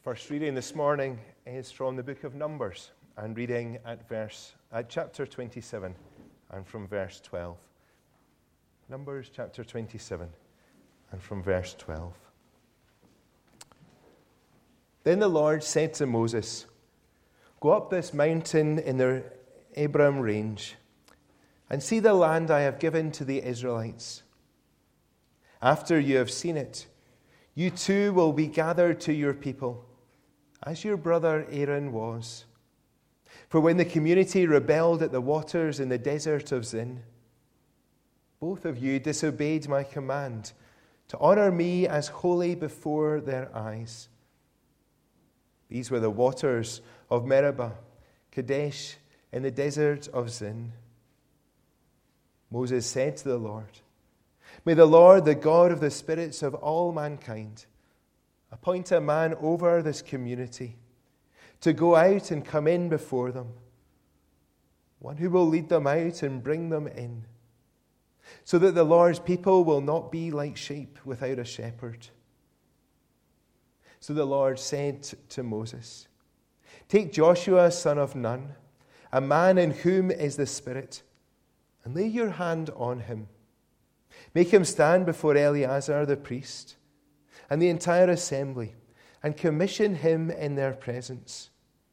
First reading this morning is from the book of Numbers and reading at chapter 27 and from verse 12. Numbers chapter 27 and from verse 12. Then the Lord said to Moses, "Go up this mountain in the Abraham range and see the land I have given to the Israelites. After you have seen it, you too will be gathered to your people, as your brother Aaron was. For when the community rebelled at the waters in the desert of Zin, both of you disobeyed my command to honor me as holy before their eyes. These were the waters of Meribah, Kadesh, in the desert of Zin." Moses said to the Lord, "May the Lord, the God of the spirits of all mankind, appoint a man over this community to go out and come in before them, one who will lead them out and bring them in, so that the Lord's people will not be like sheep without a shepherd." So the Lord said to Moses, "Take Joshua, son of Nun, a man in whom is the Spirit, and lay your hand on him. Make him stand before Eleazar the priest and the entire assembly, and commission him in their presence.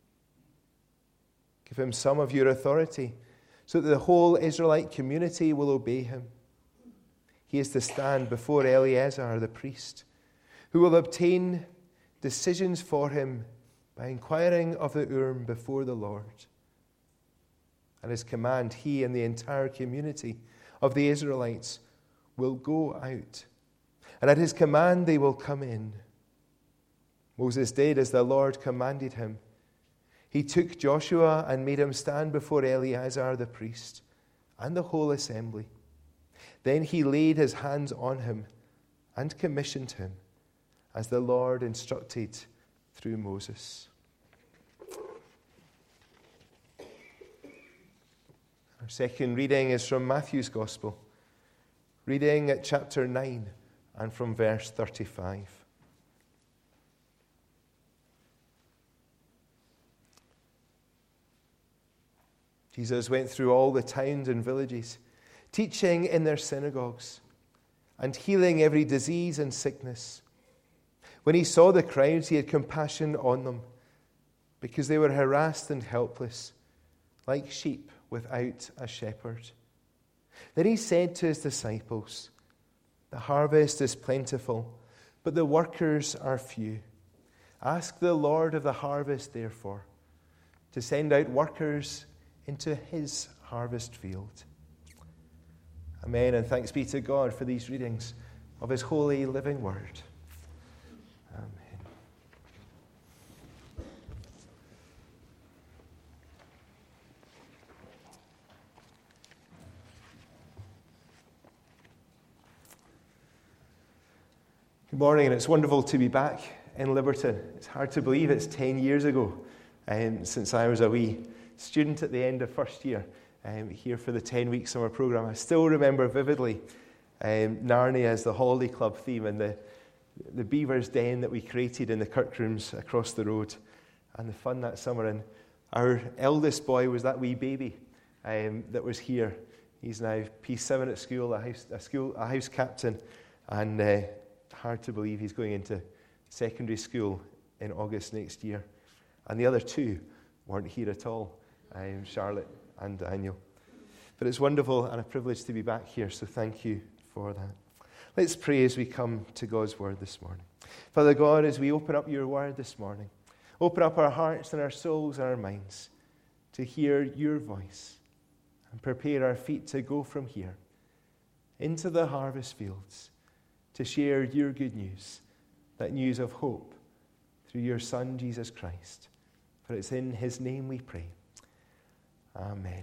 Give him some of your authority, so that the whole Israelite community will obey him. He is to stand before Eleazar the priest, who will obtain decisions for him by inquiring of the Urim before the Lord. At his command, he and the entire community of the Israelites will go out, and at his command they will come in." Moses did as the Lord commanded him. He took Joshua and made him stand before Eleazar the priest and the whole assembly. Then he laid his hands on him and commissioned him, as the Lord instructed through Moses. Our second reading is from Matthew's Gospel, reading at chapter 9 and from verse 35. Jesus went through all the towns and villages, teaching in their synagogues and healing every disease and sickness. When he saw the crowds, he had compassion on them, because they were harassed and helpless, like sheep without a shepherd. Then he said to his disciples, "The harvest is plentiful, but the workers are few. Ask the Lord of the harvest, therefore, to send out workers into his harvest field." Amen, and thanks be to God for these readings of his holy living word. Amen. Good morning, and it's wonderful to be back in Liberton. It's hard to believe it's 10 years ago since I was a wee student at the end of first year here for the 10-week summer programme. I still remember vividly Narnia as the holiday club theme and the beaver's den that we created in the Kirk rooms across the road, and the fun that summer. And our eldest boy was that wee baby that was here. He's now P7 at school, a house captain, and hard to believe he's going into secondary school in August next year. And the other two weren't here at all, Charlotte and Daniel. But it's wonderful and a privilege to be back here, so thank you for that. Let's pray as we come to God's word this morning. Father God, as we open up your word this morning, open up our hearts and our souls and our minds to hear your voice, and prepare our feet to go from here into the harvest fields to share your good news, that news of hope through your Son, Jesus Christ. For it's in his name we pray. Amen.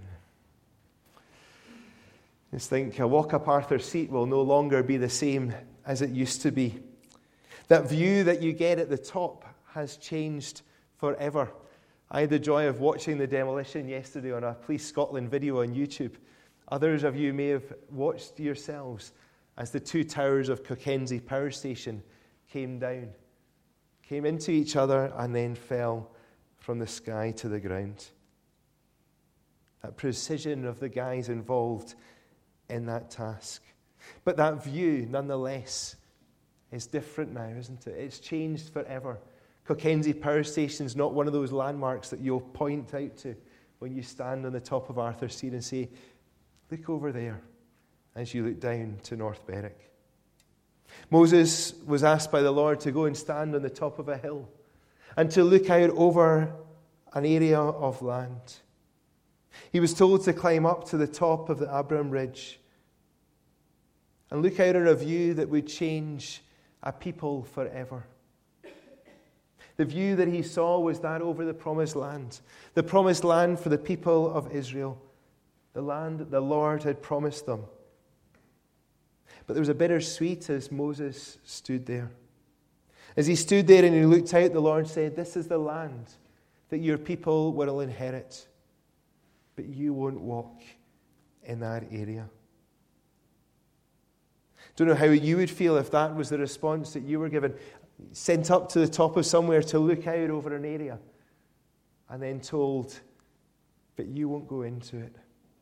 Just think, a walk up Arthur's Seat will no longer be the same as it used to be. That view that you get at the top has changed forever. I had the joy of watching the demolition yesterday on a Police Scotland video on YouTube. Others of you may have watched yourselves as the two towers of Cockenzie Power Station came down, came into each other, and then fell from the sky to the ground. That precision of the guys involved in that task. But that view, nonetheless, is different now, isn't it? It's changed forever. Cockenzie Power Station is not one of those landmarks that you'll point out to when you stand on the top of Arthur Seat and say, look over there, as you look down to North Berwick. Moses was asked by the Lord to go and stand on the top of a hill and to look out over an area of land. He was told to climb up to the top of the Abraham Ridge and look out on a view that would change a people forever. The view that he saw was that over the promised land for the people of Israel, the land that the Lord had promised them. But there was a bittersweet as Moses stood there. As he stood there and he looked out, the Lord said, this is the land that your people will inherit, but you won't walk in that area. Don't know how you would feel if that was the response that you were given, sent up to the top of somewhere to look out over an area, and then told, but you won't go into it.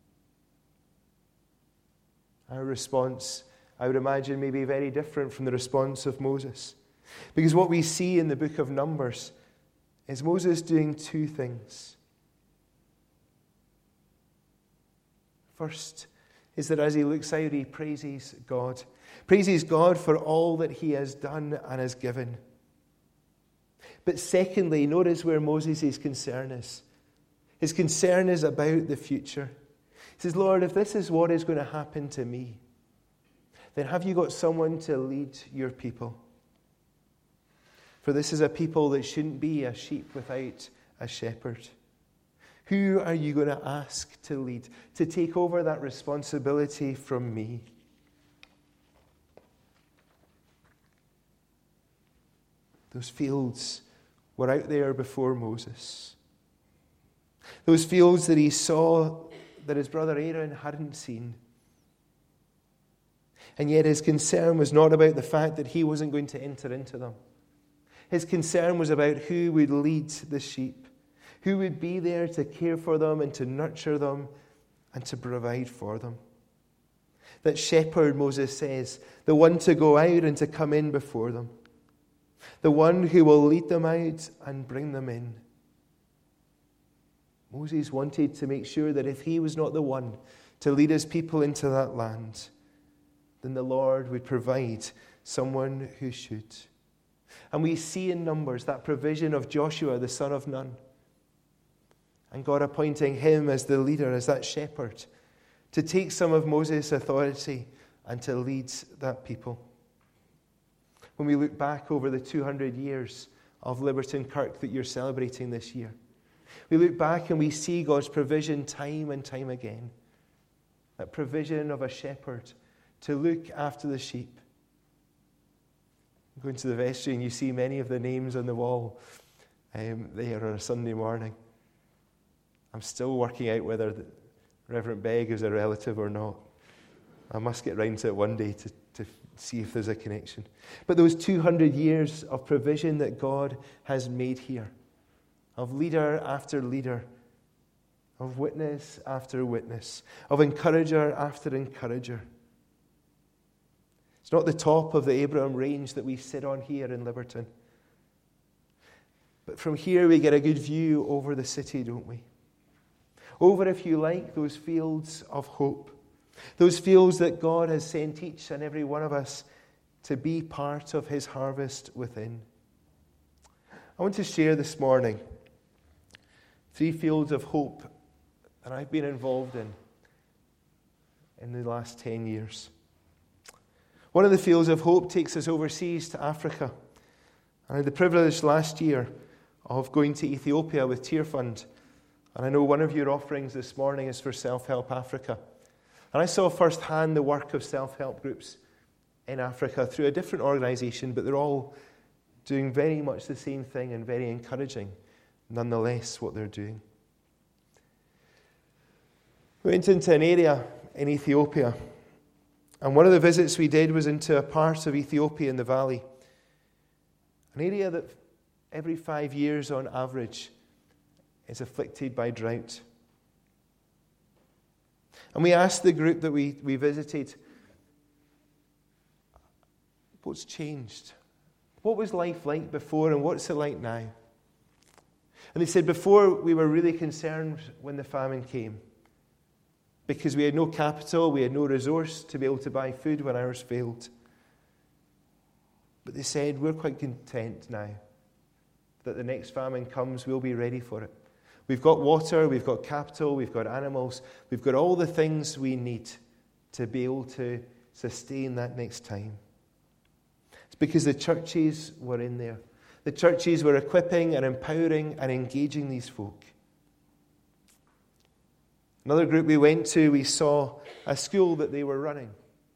Our response, I would imagine, may be very different from the response of Moses. Because what we see in the book of Numbers is Moses doing two things. First is that as he looks out, he praises God. Praises God for all that he has done and has given. But secondly, notice where Moses' concern is. His concern is about the future. He says, Lord, if this is what is going to happen to me, then have you got someone to lead your people? For this is a people that shouldn't be a sheep without a shepherd. Who are you going to ask to lead, to take over that responsibility from me? Those fields were out there before Moses. Those fields that he saw that his brother Aaron hadn't seen. And yet his concern was not about the fact that he wasn't going to enter into them. His concern was about who would lead the sheep, who would be there to care for them and to nurture them and to provide for them. That shepherd, Moses says, the one to go out and to come in before them. The one who will lead them out and bring them in. Moses wanted to make sure that if he was not the one to lead his people into that land, then the Lord would provide someone who should. And we see in Numbers that provision of Joshua, the son of Nun, and God appointing him as the leader, as that shepherd, to take some of Moses' authority and to lead that people. When we look back over the 200 years of Liberton Kirk that you're celebrating this year, we look back and we see God's provision time and time again. That provision of a shepherd to look after the sheep. Going to the vestry and you see many of the names on the wall there on a Sunday morning. I'm still working out whether Reverend Begg is a relative or not. I must get round to it one day to see if there's a connection. But those 200 years of provision that God has made here, of leader after leader, of witness after witness, of encourager after encourager. It's not the top of the Abraham range that we sit on here in Liberton. But from here we get a good view over the city, don't we? Over, if you like, those fields of hope. Those fields that God has sent each and every one of us to be part of his harvest within. I want to share this morning 3 fields of hope that I've been involved in the last 10 years. One of the fields of hope takes us overseas to Africa. I had the privilege last year of going to Ethiopia with Tear Fund. And I know one of your offerings this morning is for Self-Help Africa. And I saw firsthand the work of self-help groups in Africa through a different organisation, but they're all doing very much the same thing and very encouraging, nonetheless, what they're doing. We went into an area in Ethiopia, and one of the visits we did was into a part of Ethiopia in the valley, an area that every 5 years on average, is afflicted by drought. And we asked the group that we visited, what's changed? What was life like before and what's it like now? And they said, before we were really concerned when the famine came because we had no capital, we had no resource to be able to buy food when ours failed. But they said, we're quite content now that the next famine comes, we'll be ready for it. We've got water, we've got capital, we've got animals, we've got all the things we need to be able to sustain that next time. It's because the churches were in there. The churches were equipping and empowering and engaging these folk. Another group we went to, we saw a school that they were running.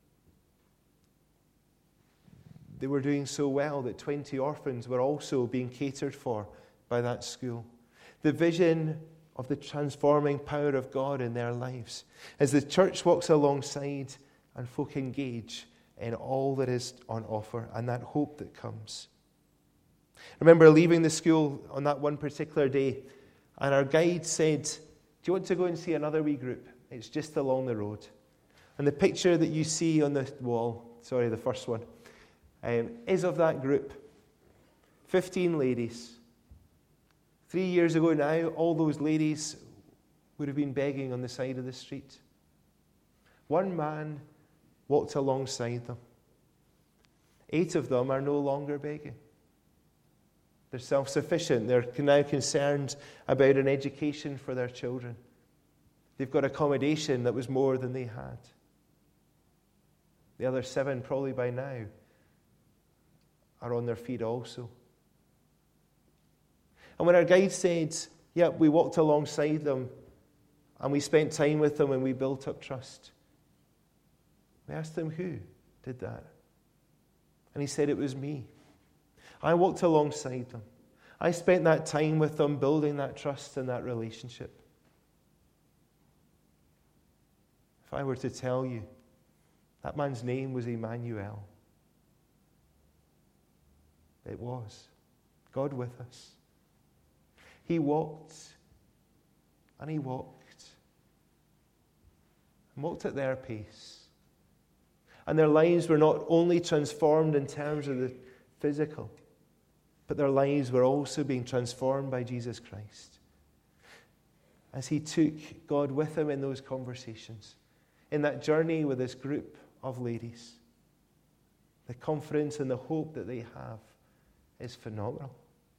They were doing so well that 20 orphans were also being catered for by that school. The vision of the transforming power of God in their lives as the church walks alongside and folk engage in all that is on offer and that hope that comes. I remember leaving the school on that one particular day, and our guide said, do you want to go and see another wee group? It's just along the road. And the picture that you see on the wall, the first one, is of that group. 15 ladies. 3 years ago now, all those ladies would have been begging on the side of the street. One man walked alongside them. 8 of them are no longer begging. They're self-sufficient. They're now concerned about an education for their children. They've got accommodation that was more than they had. The other 7, probably by now, are on their feet also. And when our guide said, we walked alongside them and we spent time with them and we built up trust, we asked him who did that. And he said, it was me. I walked alongside them. I spent that time with them building that trust and that relationship. If I were to tell you, that man's name was Emmanuel. It was. God with us. He walked and he walked. And walked at their pace. And their lives were not only transformed in terms of the physical, but their lives were also being transformed by Jesus Christ. As he took God with him in those conversations, in that journey with this group of ladies, the confidence and the hope that they have is phenomenal.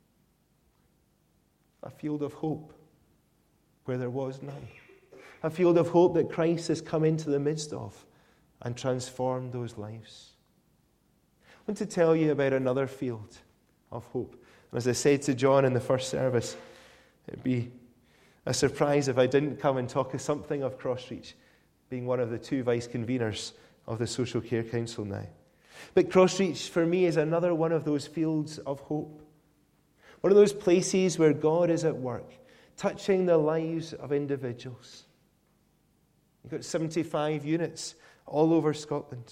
A field of hope where there was none. A field of hope that Christ has come into the midst of and transformed those lives. I want to tell you about another field of hope. And as I said to John in the first service, it'd be a surprise if I didn't come and talk something of Crossreach, being one of the 2 vice conveners of the Social Care Council now. But Crossreach for me is another one of those fields of hope. One of those places where God is at work, touching the lives of individuals. You've got 75 units all over Scotland.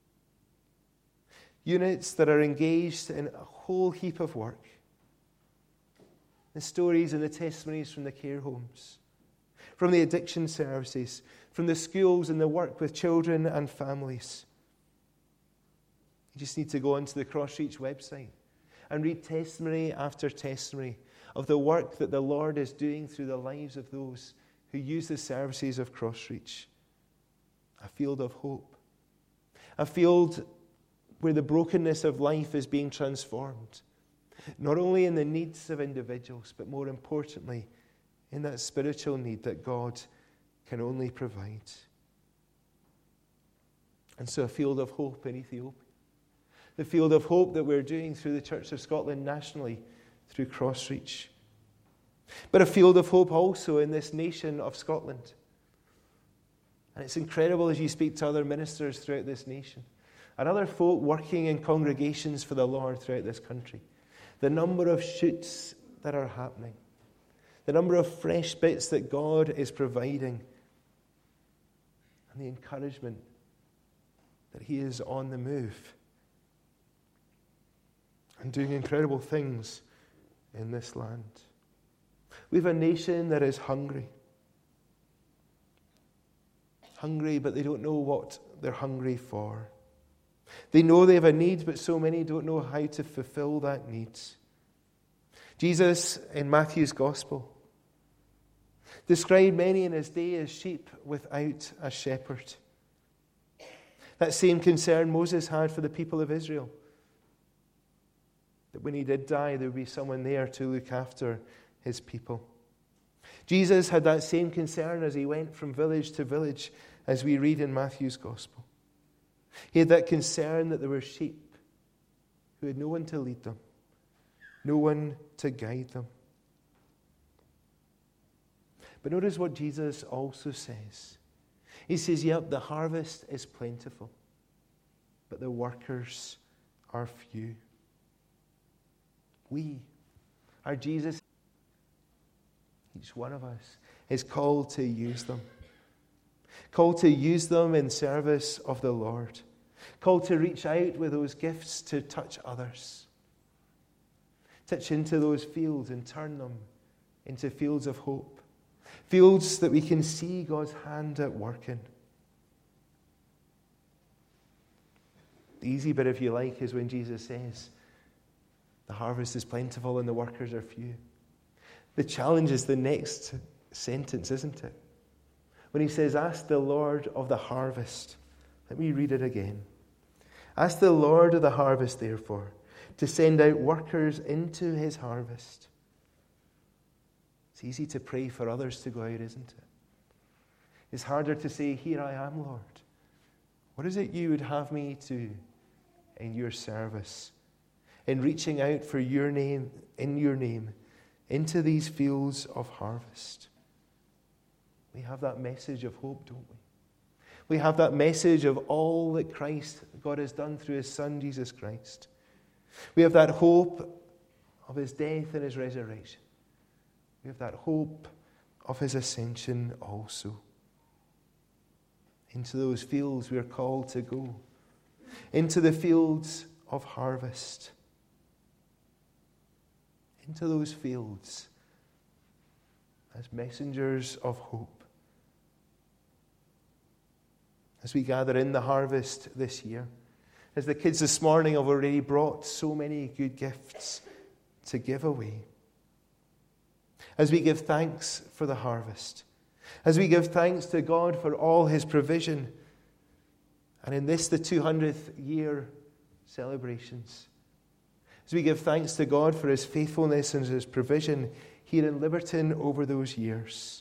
Units that are engaged in a whole heap of work. The stories and the testimonies from the care homes, from the addiction services, from the schools and the work with children and families. You just need to go onto the Crossreach website and read testimony after testimony of the work that the Lord is doing through the lives of those who use the services of Crossreach. A field of hope. A field where the brokenness of life is being transformed. Not only in the needs of individuals, but more importantly, in that spiritual need that God can only provide. And so a field of hope in Ethiopia. The field of hope that we're doing through the Church of Scotland nationally, through Crossreach. But a field of hope also in this nation of Scotland. And it's incredible as you speak to other ministers throughout this nation, and other folk working in congregations for the Lord throughout this country. The number of shoots that are happening. The number of fresh bits that God is providing. And the encouragement that he is on the move. And doing incredible things in this land. We have a nation that is hungry. Hungry, but they don't know what they're hungry for. They know they have a need, but so many don't know how to fulfill that need. Jesus, in Matthew's Gospel, described many in his day as sheep without a shepherd. That same concern Moses had for the people of Israel. That when he did die, there would be someone there to look after his people. Jesus had that same concern as he went from village to village, as we read in Matthew's Gospel. He had that concern that there were sheep who had no one to lead them, no one to guide them. But notice what Jesus also says. He says, yep, the harvest is plentiful, but the workers are few. We are Jesus. Each one of us is called to use them. Called to use them in service of the Lord. Called to reach out with those gifts to touch others. Touch into those fields and turn them into fields of hope. Fields that we can see God's hand at work in. The easy bit, if you like, is when Jesus says, the harvest is plentiful and the workers are few. The challenge is the next sentence, isn't it? When he says, ask the Lord of the harvest. Let me read it again. Ask the Lord of the harvest, therefore, to send out workers into his harvest. It's easy to pray for others to go out, isn't it? It's harder to say, here I am, Lord. What is it you would have me to in your service? In reaching out for your name, in your name, into these fields of harvest. We have that message of hope, don't we? We have that message of all that God has done through his Son, Jesus Christ. We have that hope of his death and his resurrection. We have that hope of his ascension also. Into those fields we are called to go. Into the fields of harvest. Into those fields as messengers of hope. As we gather in the harvest this year, as the kids this morning have already brought so many good gifts to give away. As we give thanks for the harvest. As we give thanks to God for all his provision. And in this, the 200th year celebrations. As we give thanks to God for his faithfulness and his provision here in Liberton over those years.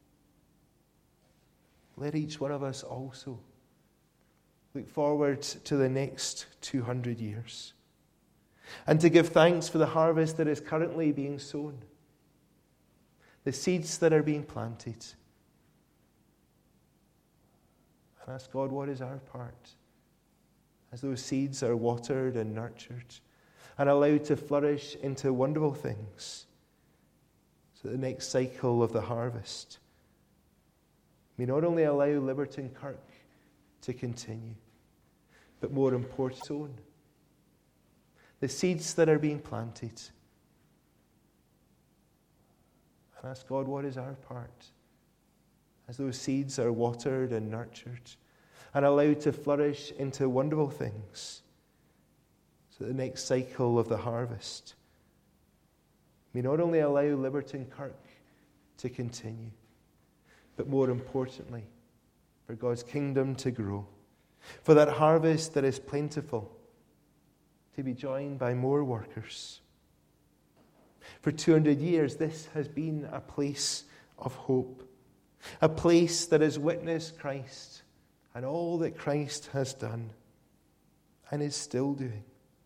Let each one of us also look forward to the next 200 years. And to give thanks for the harvest that is currently being sown. The seeds that are being planted. And ask God, what is our part? As those seeds are watered and nurtured and allowed to flourish into wonderful things. So the next cycle of the harvest may not only allow Liberton Kirk to continue, but more important, sown. The seeds that are being planted. And ask God, what is our part? As those seeds are watered and nurtured and allowed to flourish into wonderful things. So the next cycle of the harvest may not only allow Liberton Kirk to continue, but more importantly, for God's kingdom to grow. For that harvest that is plentiful to be joined by more workers. For 200 years, this has been a place of hope. A place that has witnessed Christ and all that Christ has done and is still doing.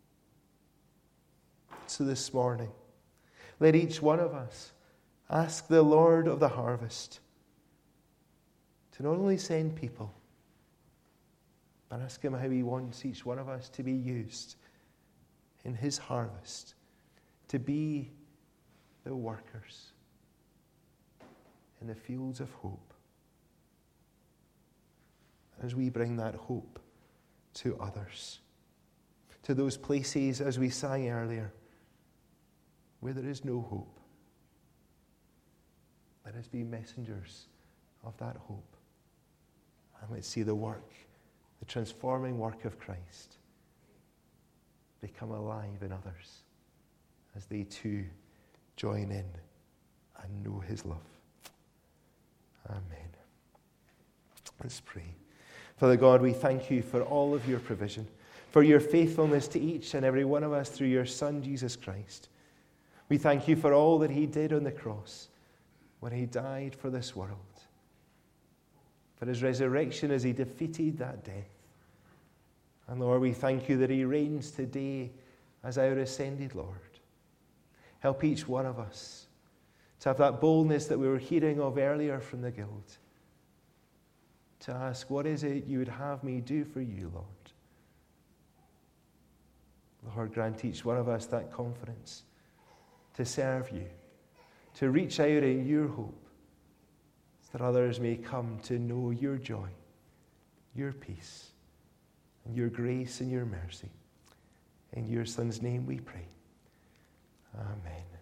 So this morning, let each one of us ask the Lord of the harvest to not only send people, but ask him how he wants each one of us to be used in his harvest, to be the workers in the fields of hope. As we bring that hope to others, to those places, as we sang earlier, where there is no hope. Let us be messengers of that hope. And let's see the work, the transforming work of Christ become alive in others as they too join in and know his love. Amen. Let's pray. Father God, we thank you for all of your provision, for your faithfulness to each and every one of us through your Son, Jesus Christ. We thank you for all that he did on the cross when he died for this world, for his resurrection as he defeated that death. And Lord, we thank you that he reigns today as our ascended Lord. Help each one of us to have that boldness that we were hearing of earlier from the guild, to ask, what is it you would have me do for you, Lord? Lord, grant each one of us that confidence to serve you, to reach out in your hope, so that others may come to know your joy, your peace, and your grace and your mercy. In your Son's name we pray. Amen.